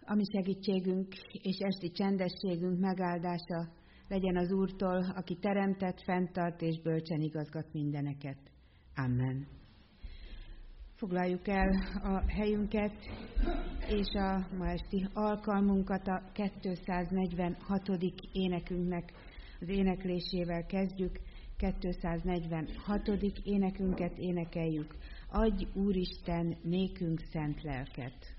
A mi segítségünk és esti csendességünk megáldása legyen az Úrtól, aki teremtett, fenntart és bölcsen igazgat mindeneket. Amen. Foglaljuk el a helyünket, és a ma esti alkalmunkat a 246. énekünknek az éneklésével kezdjük. 246. énekünket énekeljük. Adj, Úristen, nékünk szent lelket!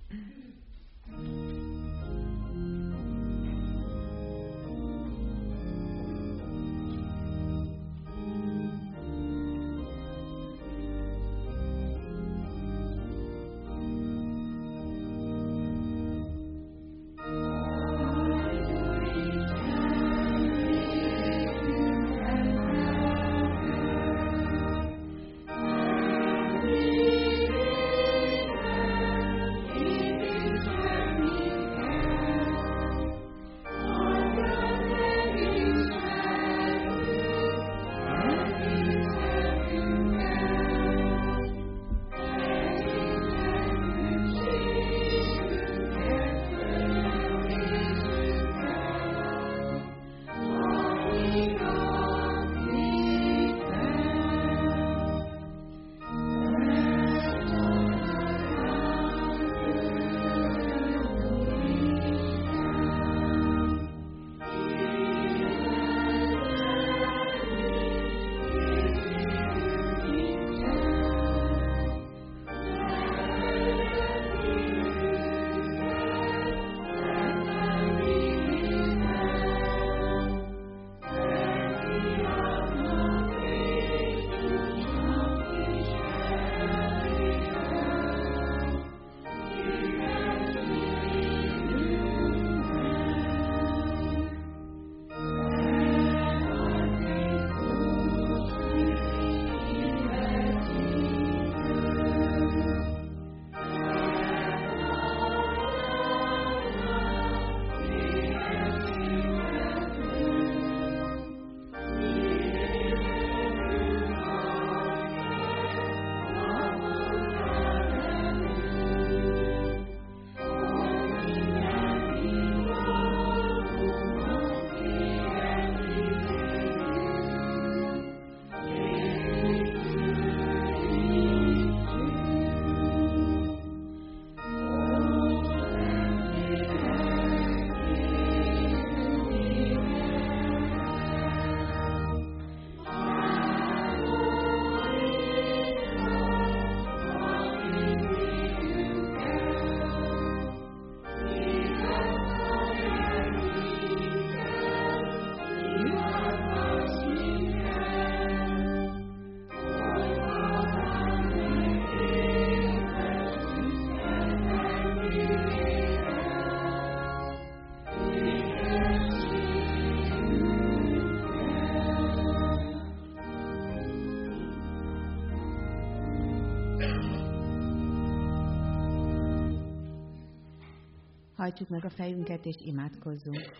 Hajtsuk meg a fejünket, és imádkozzunk.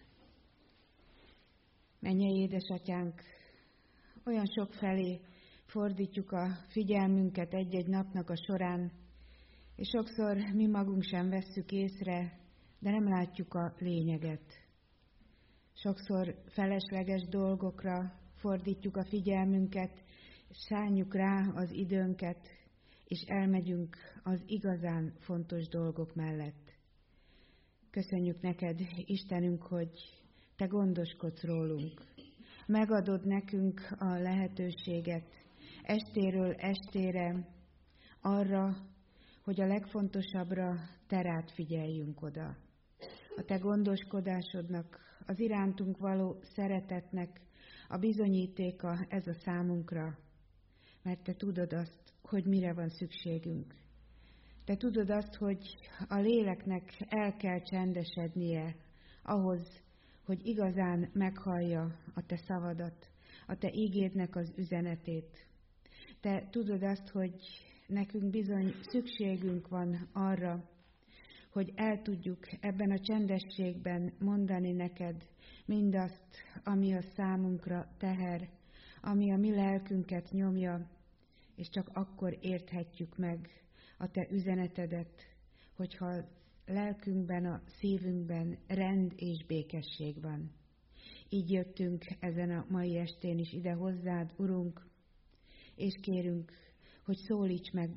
Mennyei édesatyánk, olyan sok felé fordítjuk a figyelmünket egy-egy napnak a során, és sokszor mi magunk sem vesszük észre, de nem látjuk a lényeget. Sokszor felesleges dolgokra fordítjuk a figyelmünket, szánjuk rá az időnket, és elmegyünk az igazán fontos dolgok mellett. Köszönjük neked, Istenünk, hogy te gondoskodsz rólunk. Megadod nekünk a lehetőséget estéről estére arra, hogy a legfontosabbra te rád figyeljünk oda. A te gondoskodásodnak, az irántunk való szeretetnek a bizonyítéka ez a számunkra, mert te tudod azt, hogy mire van szükségünk. Te tudod azt, hogy a léleknek el kell csendesednie ahhoz, hogy igazán meghallja a te szavadat, a te ígédnek az üzenetét. Te tudod azt, hogy nekünk bizony szükségünk van arra, hogy el tudjuk ebben a csendességben mondani neked mindazt, ami a számunkra teher, ami a mi lelkünket nyomja, és csak akkor érthetjük meg a te üzenetedet, hogyha lelkünkben, a szívünkben rend és békesség van. Így jöttünk ezen a mai estén is ide hozzád, Urunk, és kérünk, hogy szólíts meg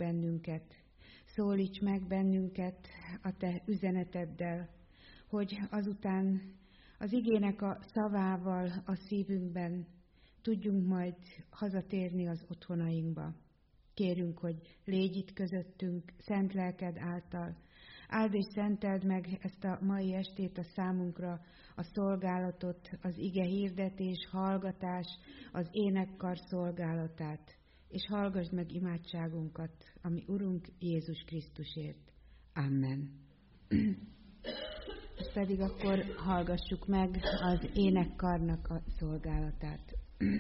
bennünket a Te üzeneteddel, hogy azután az igének a szavával a szívünkben tudjunk majd hazatérni az otthonainkba. Kérünk, hogy légy itt közöttünk, szent lelked által. Áld és szenteld meg ezt a mai estét a számunkra, a szolgálatot, az ige hirdetés, hallgatás, az énekkar szolgálatát. És hallgass meg imádságunkat, ami Urunk Jézus Krisztusért. Amen. Most pedig akkor hallgassuk meg az énekkarnak a szolgálatát.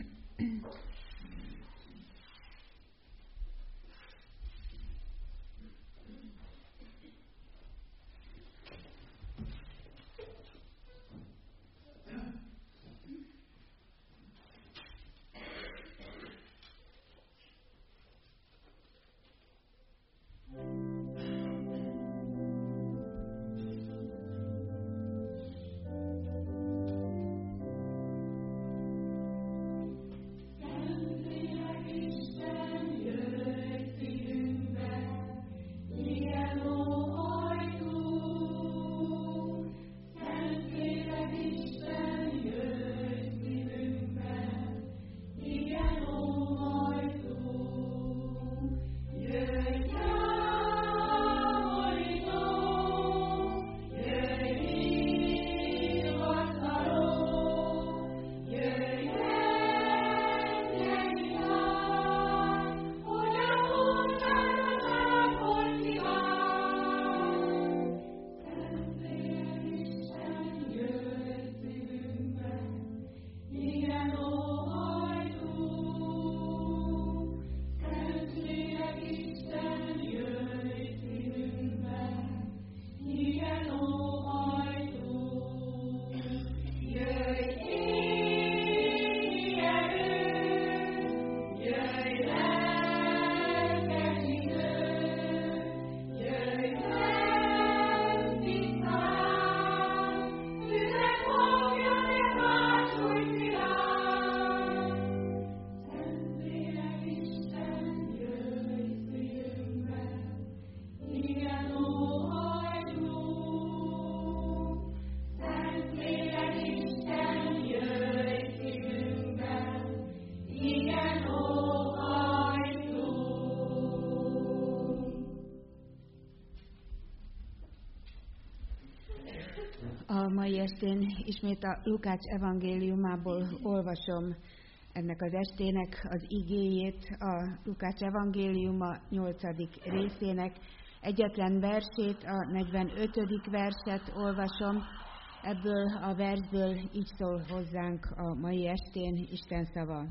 A mai estén ismét a Lukács evangéliumából olvasom ennek az estének az igéjét, a Lukács evangéliuma 8. részének egyetlen versét, a 45. verset olvasom. Ebből a versből így szól hozzánk a mai estén Isten szava.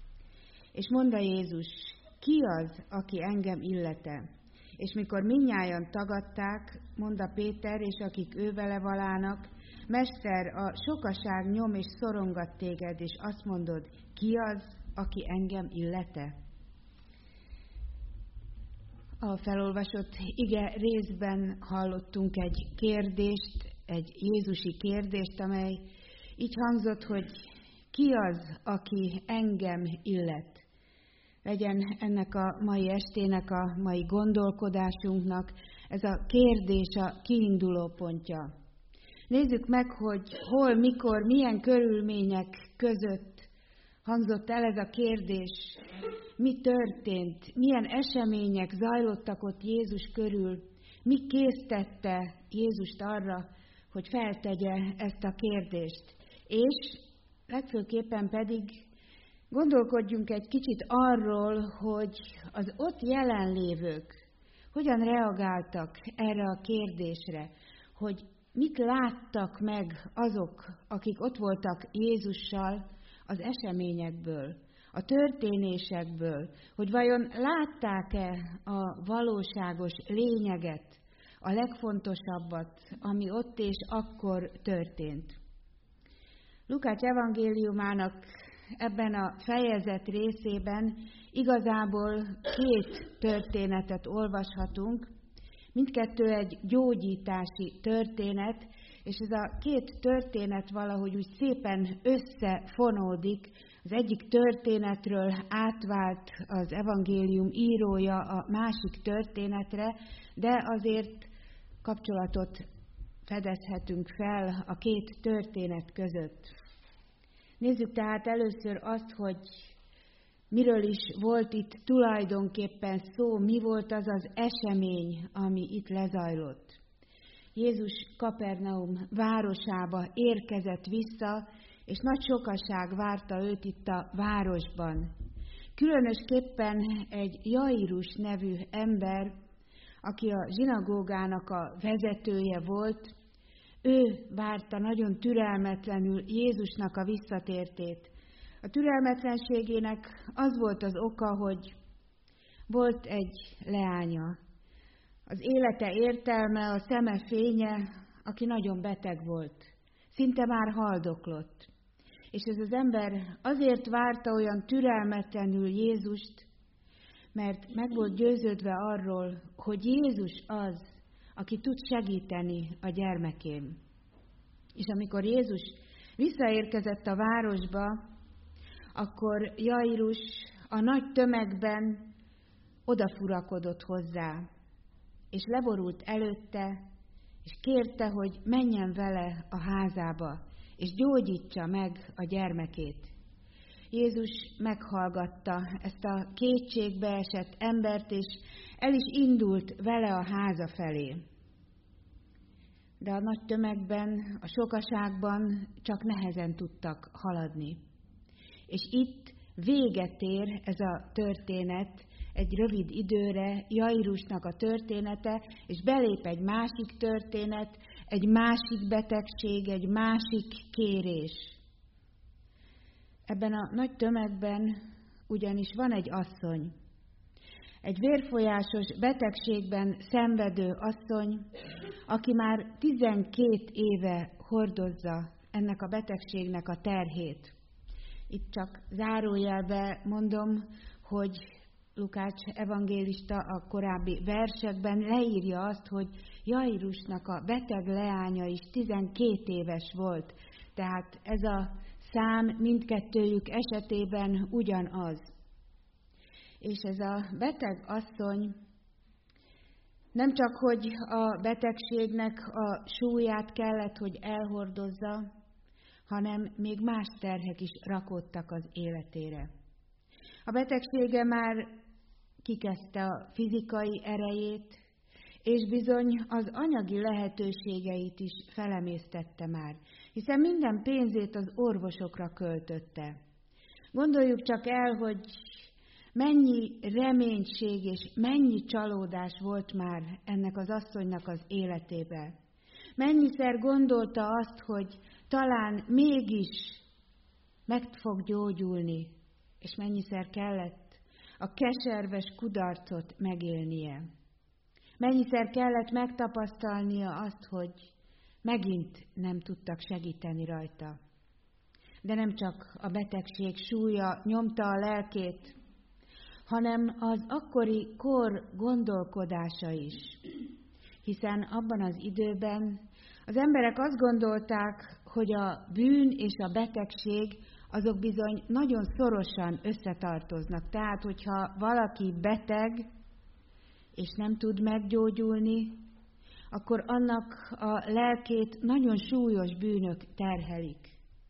És mondta Jézus, ki az, aki engem illete? És mikor mindnyájan tagadták, mondta Péter, és akik ő vele valának, Mester, a sokaság nyom és szorongat téged, és azt mondod, ki az, aki engem illete? A felolvasott ige részben hallottunk egy kérdést, egy jézusi kérdést, amely így hangzott, hogy ki az, aki engem illet? Legyen ennek a mai estének, a mai gondolkodásunknak ez a kérdés a kiinduló pontja. Nézzük meg, hogy hol, mikor, milyen körülmények között hangzott el ez a kérdés, mi történt, milyen események zajlottak ott Jézus körül, mi késztette Jézust arra, hogy feltegye ezt a kérdést. És legfőképpen pedig gondolkodjunk egy kicsit arról, hogy az ott jelenlévők hogyan reagáltak erre a kérdésre, hogy mit láttak meg azok, akik ott voltak Jézussal az eseményekből, a történésekből, hogy vajon látták-e a valóságos lényeget, a legfontosabbat, ami ott és akkor történt. Lukács evangéliumának ebben a fejezet részében igazából két történetet olvashatunk, Mindkettő egy gyógyítási történet, és ez a két történet valahogy úgy szépen összefonódik. Az egyik történetről átvált az evangélium írója a másik történetre, de azért kapcsolatot fedezhetünk fel a két történet között. Nézzük tehát először azt, hogy miről is volt itt tulajdonképpen szó, mi volt az az esemény, ami itt lezajlott. Jézus Kapernaum városába érkezett vissza, és nagy sokaság várta őt itt a városban. Különösképpen egy Jairus nevű ember, aki a zsinagógának a vezetője volt, ő várta nagyon türelmetlenül Jézusnak a visszatértét. A türelmetlenségének az volt az oka, hogy volt egy leánya. Az élete értelme, a szeme fénye, aki nagyon beteg volt. Szinte már haldoklott. És ez az ember azért várta olyan türelmetlenül Jézust, mert meg volt győződve arról, hogy Jézus az, aki tud segíteni a gyermekén. És amikor Jézus visszaérkezett a városba, akkor Jairus a nagy tömegben odafurakodott hozzá, és leborult előtte, és kérte, hogy menjen vele a házába, és gyógyítsa meg a gyermekét. Jézus meghallgatta ezt a kétségbe esett embert, és el is indult vele a háza felé. De a nagy tömegben, a sokaságban csak nehezen tudtak haladni. És itt véget ér ez a történet, egy rövid időre Jairusnak a története, és belép egy másik történet, egy másik betegség, egy másik kérés. Ebben a nagy tömegben ugyanis van egy asszony, egy vérfolyásos betegségben szenvedő asszony, aki már 12 éve hordozza ennek a betegségnek a terhét. Itt csak zárójelbe mondom, hogy Lukács evangélista a korábbi versekben leírja azt, hogy Jairusnak a beteg leánya is 12 éves volt. Tehát ez a szám mindkettőjük esetében ugyanaz. És ez a beteg asszony nem csak, hogy a betegségnek a súlyát kellett, hogy elhordozza, hanem még más terhek is rakódtak az életére. A betegsége már kikezdte a fizikai erejét, és bizony az anyagi lehetőségeit is felemésztette már, hiszen minden pénzét az orvosokra költötte. Gondoljuk csak el, hogy mennyi reménység és mennyi csalódás volt már ennek az asszonynak az életébe. Mennyiszer gondolta azt, hogy talán mégis meg fog gyógyulni, és mennyiszer kellett a keserves kudarcot megélnie. Mennyiszer kellett megtapasztalnia azt, hogy megint nem tudtak segíteni rajta. De nem csak a betegség súlya nyomta a lelkét, hanem az akkori kor gondolkodása is. Hiszen abban az időben az emberek azt gondolták, hogy a bűn és a betegség azok bizony nagyon szorosan összetartoznak. Tehát, hogyha valaki beteg és nem tud meggyógyulni, akkor annak a lelkét nagyon súlyos bűnök terhelik.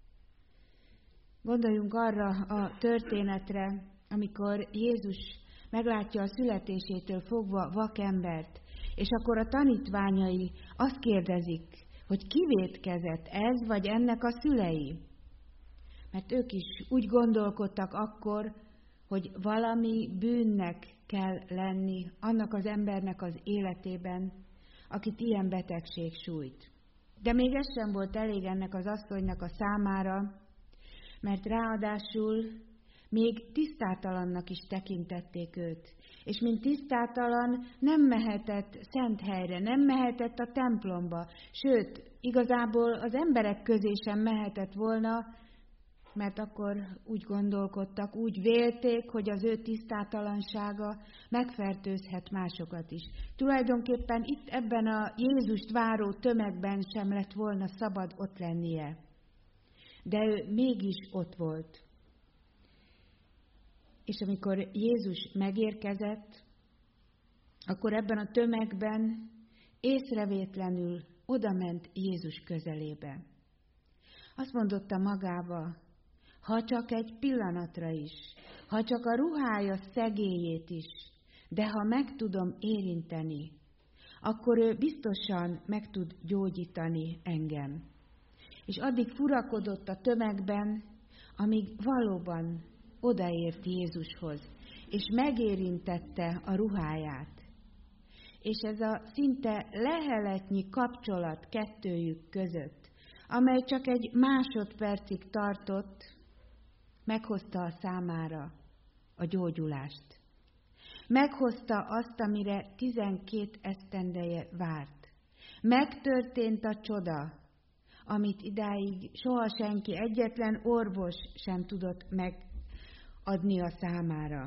Gondoljunk arra a történetre, amikor Jézus meglátja a születésétől fogva vakembert, és akkor a tanítványai azt kérdezik, hogy ki vétkezett, ez vagy ennek a szülei? Mert ők is úgy gondolkodtak akkor, hogy valami bűnnek kell lenni annak az embernek az életében, akit ilyen betegség sújt. De még ez sem volt elég ennek az asszonynak a számára, mert ráadásul még tisztátalannak is tekintették őt. És mint tisztátalan nem mehetett szent helyre, nem mehetett a templomba, sőt, igazából az emberek közé sem mehetett volna, mert akkor úgy gondolkodtak, úgy vélték, hogy az ő tisztátalansága megfertőzhet másokat is. Tulajdonképpen itt ebben a Jézust váró tömegben sem lett volna szabad ott lennie. De ő mégis ott volt. És amikor Jézus megérkezett, akkor ebben a tömegben észrevétlenül odament Jézus közelébe. Azt mondotta magába, ha csak egy pillanatra is, ha csak a ruhája szegélyét is, de ha meg tudom érinteni, akkor ő biztosan meg tud gyógyítani engem. És addig furakodott a tömegben, amíg valóban odaért Jézushoz, és megérintette a ruháját. És ez a szinte leheletnyi kapcsolat kettőjük között, amely csak egy másodpercig tartott, meghozta a számára a gyógyulást. Meghozta azt, amire 12 esztendeje várt. Megtörtént a csoda, amit idáig soha senki, egyetlen orvos sem tudott megadni a számára.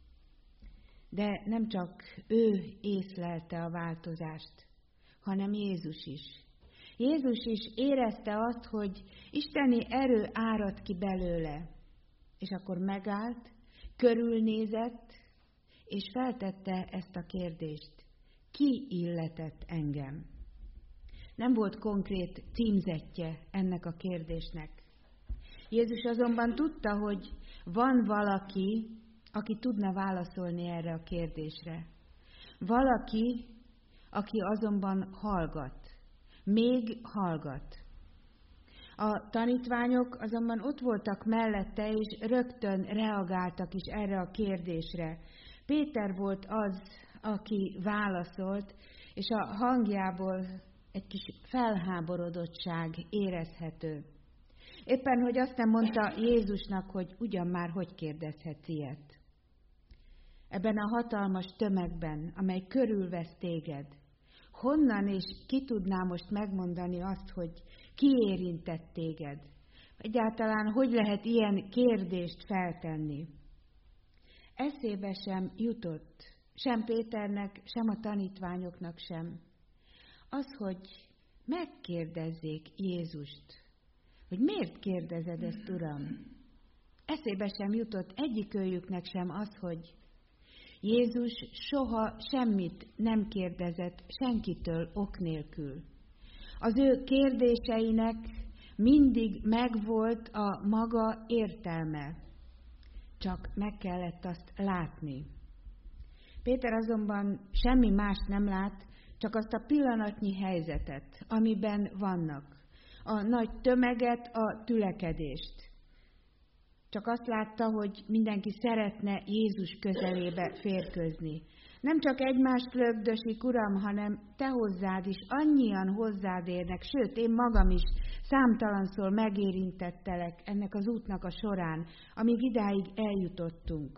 De nem csak ő észlelte a változást, hanem Jézus is. Jézus is érezte azt, hogy isteni erő árad ki belőle, és akkor megállt, körülnézett, és feltette ezt a kérdést. Ki illetett engem? Nem volt konkrét címzettje ennek a kérdésnek. Jézus azonban tudta, hogy van valaki, aki tudna válaszolni erre a kérdésre. Valaki, aki azonban hallgat. Még hallgat. A tanítványok azonban ott voltak mellette, és rögtön reagáltak is erre a kérdésre. Péter volt az, aki válaszolt, és a hangjából egy kis felháborodottság érezhető. Éppen, hogy azt nem mondta Jézusnak, hogy ugyan már hogy kérdezhetsz ilyet. Ebben a hatalmas tömegben, amely körülvesz téged, honnan és ki tudná most megmondani azt, hogy ki érintett téged? Egyáltalán hogy lehet ilyen kérdést feltenni? Eszébe sem jutott, sem Péternek, sem a tanítványoknak sem. Az, hogy megkérdezzék Jézust, hogy miért kérdezed ezt, Uram? Eszébe sem jutott egyikőjüknek sem az, hogy Jézus soha semmit nem kérdezett senkitől ok nélkül. Az ő kérdéseinek mindig megvolt a maga értelme, csak meg kellett azt látni. Péter azonban semmi más nem lát, csak azt a pillanatnyi helyzetet, amiben vannak. A nagy tömeget, a tülekedést. Csak azt látta, hogy mindenki szeretne Jézus közelébe férkőzni. Nem csak egymást lögdösik, Uram, hanem te hozzád is, annyian hozzád érnek, sőt, én magam is számtalanszor megérintettelek ennek az útnak a során, amíg idáig eljutottunk.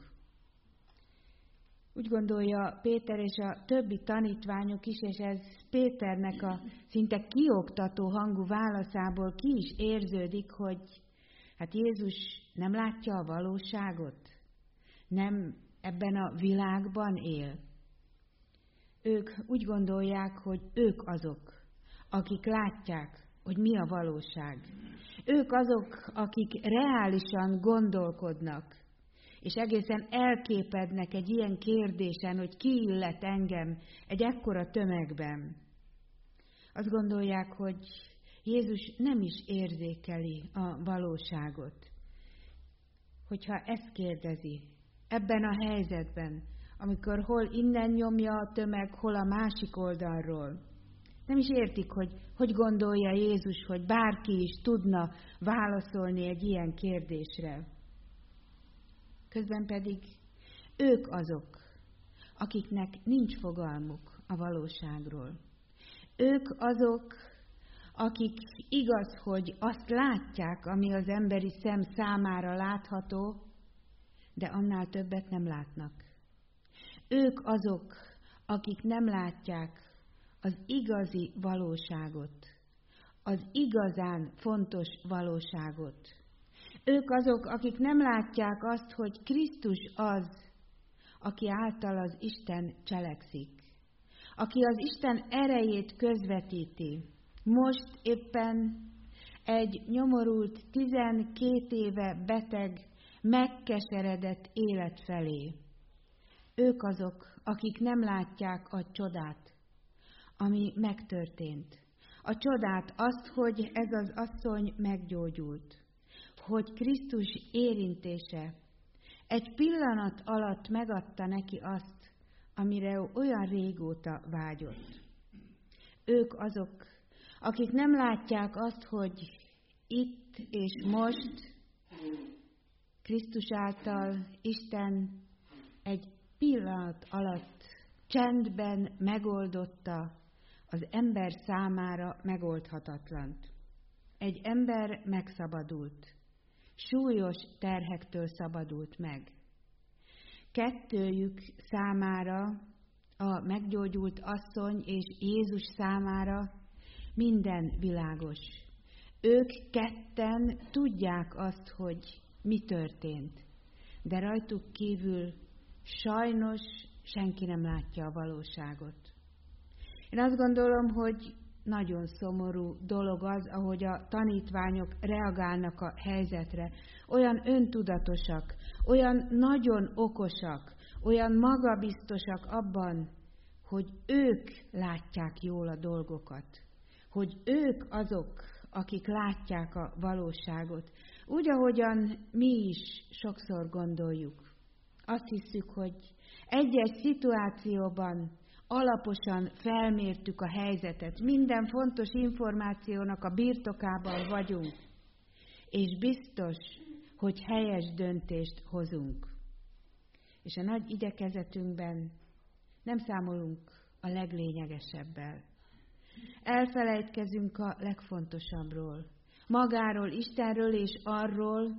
Úgy gondolja Péter és a többi tanítványok is, és ez Péternek a szinte kioktató hangú válaszából ki is érződik, hogy hát Jézus nem látja a valóságot, nem ebben a világban él. Ők úgy gondolják, hogy ők azok, akik látják, hogy mi a valóság. Ők azok, akik reálisan gondolkodnak, és egészen elképednek egy ilyen kérdésen, hogy ki illet engem egy ekkora tömegben. Azt gondolják, hogy Jézus nem is érzékeli a valóságot. Hogyha ezt kérdezi, ebben a helyzetben, amikor hol innen nyomja a tömeg, hol a másik oldalról. Nem is értik, hogy gondolja Jézus, hogy bárki is tudna válaszolni egy ilyen kérdésre. Közben pedig ők azok, akiknek nincs fogalmuk a valóságról. Ők azok, akik igaz, hogy azt látják, ami az emberi szem számára látható, de annál többet nem látnak. Ők azok, akik nem látják az igazi valóságot, az igazán fontos valóságot. Ők azok, akik nem látják azt, hogy Krisztus az, aki által az Isten cselekszik, aki az Isten erejét közvetíti. Most éppen egy nyomorult, 12 éve beteg, megkeseredett élet felé. Ők azok, akik nem látják a csodát, ami megtörtént. A csodát, azt, hogy ez az asszony meggyógyult, hogy Krisztus érintése egy pillanat alatt megadta neki azt, amire olyan régóta vágyott. Ők azok, akik nem látják azt, hogy itt és most Krisztus által Isten egy pillanat alatt csendben megoldotta az ember számára megoldhatatlant. Egy ember megszabadult, súlyos terhektől szabadult meg. Kettőjük számára, a meggyógyult asszony és Jézus számára minden világos. Ők ketten tudják azt, hogy mi történt, de rajtuk kívül sajnos senki nem látja a valóságot. Én azt gondolom, hogy nagyon szomorú dolog az, ahogy a tanítványok reagálnak a helyzetre. Olyan öntudatosak, olyan nagyon okosak, olyan magabiztosak abban, hogy ők látják jól a dolgokat, hogy ők azok, akik látják a valóságot. Úgy, ahogyan mi is sokszor gondoljuk. Azt hiszük, hogy egy-egy szituációban alaposan felmértük a helyzetet, minden fontos információnak a birtokában vagyunk, és biztos, hogy helyes döntést hozunk. És a nagy igyekezetünkben nem számolunk a leglényegesebbel. Elfelejtkezünk a legfontosabbról, magáról, Istenről és arról,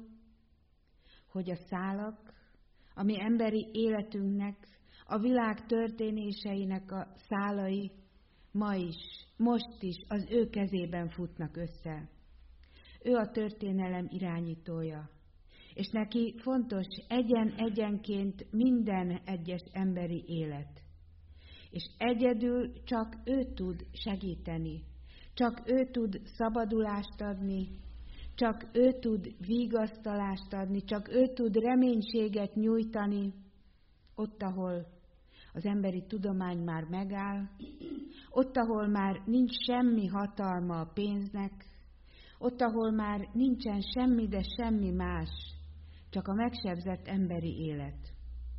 hogy a szálak, ami emberi életünknek, a világ történéseinek a szálai ma is, most is az ő kezében futnak össze. Ő a történelem irányítója, és neki fontos egyen-egyenként minden egyes emberi élet. És egyedül csak ő tud segíteni, csak ő tud szabadulást adni, csak ő tud vigasztalást adni, csak ő tud reménységet nyújtani, ott, ahol az emberi tudomány már megáll, ott, ahol már nincs semmi hatalma a pénznek, ott, ahol már nincsen semmi, de semmi más, csak a megsebzett emberi élet.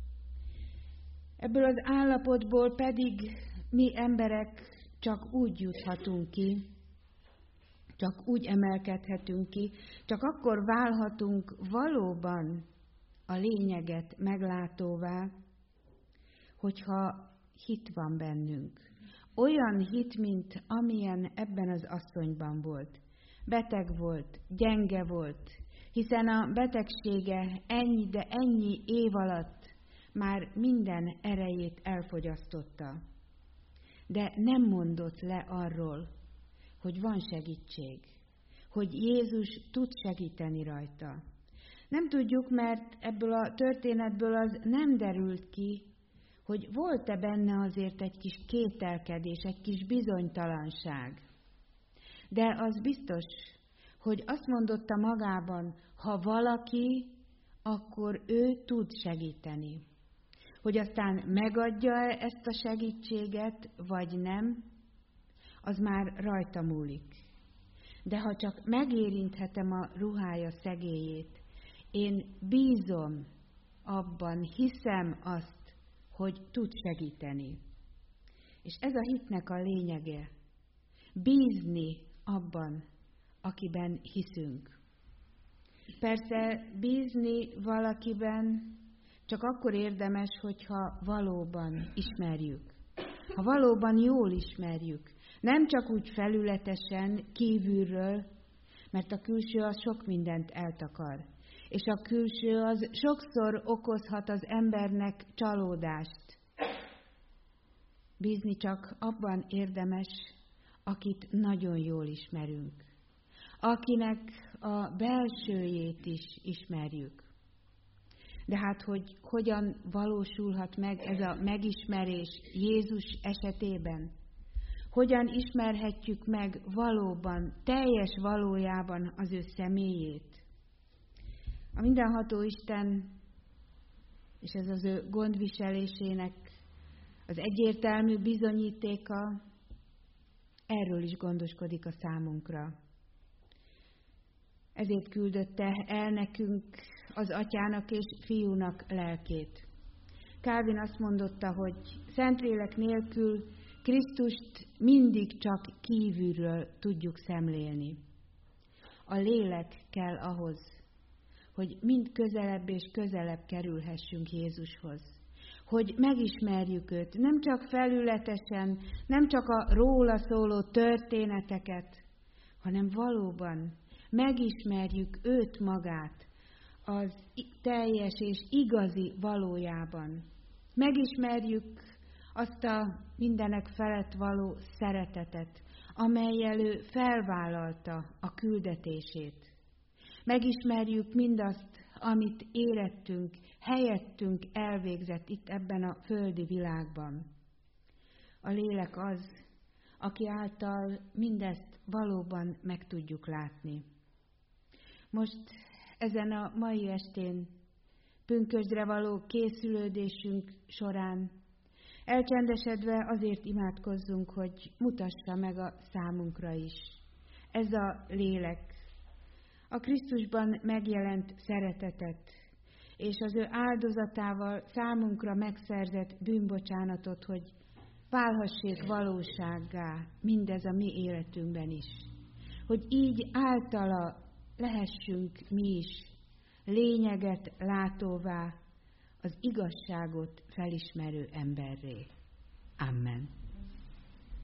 Ebből az állapotból pedig mi emberek csak úgy juthatunk ki, csak úgy emelkedhetünk ki, csak akkor válhatunk valóban a lényeget meglátóvá, hogyha hit van bennünk. Olyan hit, mint amilyen ebben az asszonyban volt. Beteg volt, gyenge volt, hiszen a betegsége ennyi, de ennyi év alatt már minden erejét elfogyasztotta. De nem mondott le arról, hogy van segítség, hogy Jézus tud segíteni rajta. Nem tudjuk, mert ebből a történetből az nem derült ki, hogy volt-e benne azért egy kis kételkedés, egy kis bizonytalanság. De az biztos, hogy azt mondotta magában, ha valaki, akkor ő tud segíteni. Hogy aztán megadja ezt a segítséget, vagy nem, az már rajta múlik. De ha csak megérinthetem a ruhája szegélyét, én bízom abban, hiszem azt, hogy tud segíteni. És ez a hitnek a lényege. Bízni abban, akiben hiszünk. Persze bízni valakiben csak akkor érdemes, hogyha valóban ismerjük. Ha valóban jól ismerjük. Nem csak úgy felületesen, kívülről, mert a külső az sok mindent eltakar. És a külső az sokszor okozhat az embernek csalódást. Bízni csak abban érdemes, akit nagyon jól ismerünk. akinek a belsőjét is ismerjük. De hát, hogy hogyan valósulhat meg ez a megismerés Jézus esetében? Hogyan ismerhetjük meg valóban, teljes valójában az ő személyét? A mindenható Isten, és ez az ő gondviselésének az egyértelmű bizonyítéka, erről is gondoskodik a számunkra. Ezért küldötte el nekünk az Atyának és Fiúnak lelkét. Calvin azt mondotta, hogy Szentlélek nélkül Krisztust mindig csak kívülről tudjuk szemlélni. A lélek kell ahhoz, hogy mind közelebb és közelebb kerülhessünk Jézushoz. Hogy megismerjük őt, nem csak felületesen, nem csak a róla szóló történeteket, hanem valóban megismerjük őt magát az teljes és igazi valójában. Megismerjük azt a mindenek felett való szeretetet, amellyel ő felvállalta a küldetését. Megismerjük mindazt, amit érettünk, helyettünk elvégzett itt ebben a földi világban. A lélek az, aki által mindezt valóban meg tudjuk látni. Most ezen a mai estén, pünkösdre való készülődésünk során elcsendesedve azért imádkozzunk, hogy mutassa meg a számunkra is. Ez a lélek, a Krisztusban megjelent szeretetet, és az ő áldozatával számunkra megszerzett bűnbocsánatot, hogy válhassék valósággá mindez a mi életünkben is. Hogy így általa lehessünk mi is lényeget látóvá, az igazságot felismerő emberré. Amen.